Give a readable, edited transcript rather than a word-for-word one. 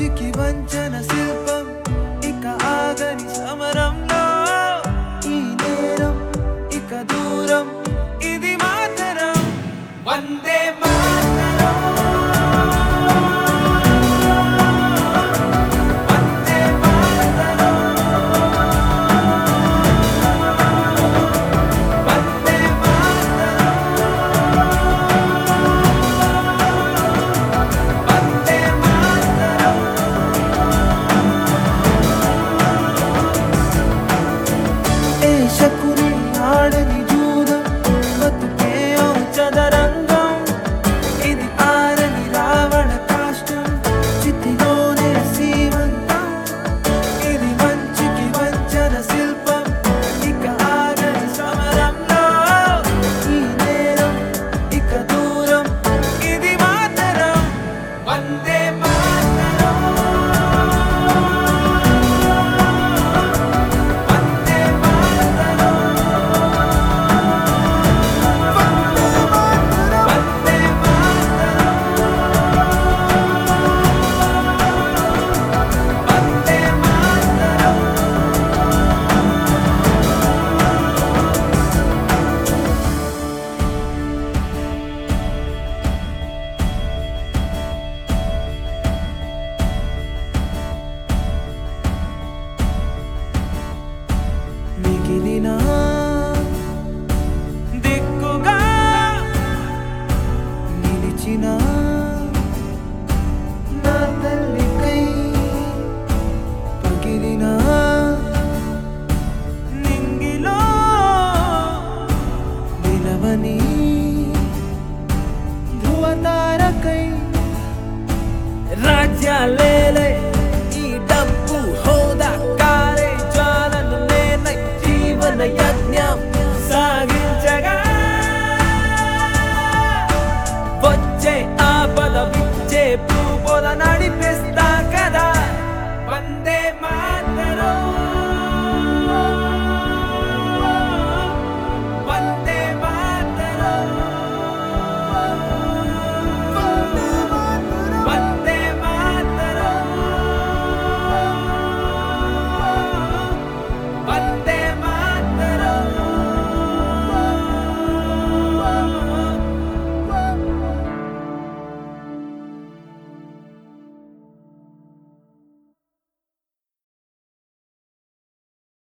మంచికి వంచన శిల్పం ఇక ఆగని సమరంలో ఈ నేరం ఇక దూరం ఇది మాతరం వందే మాతరం వందే మాతరం వందే మాతరం వందే మాతరం ఏ శకుని ఆడని జూదం బతుకే ఓ చదరంగం ఇది ఆరని రావణ కాష్టం చితిలోనే సీమంతం ఇది మంచికి వంచన శిల్పం ఇక ఆగని సమరంలో ఈ నేరం ఇక దూరం ఇది మాతరం వందే మాతరం వందే మాతరం వందే మాతరం మిగిలిన దిక్కుగా నిలిచిన నా తల్లికై పగిలిన నింగిలో నిలవని ధృవతారకై రాజ్యాలేలే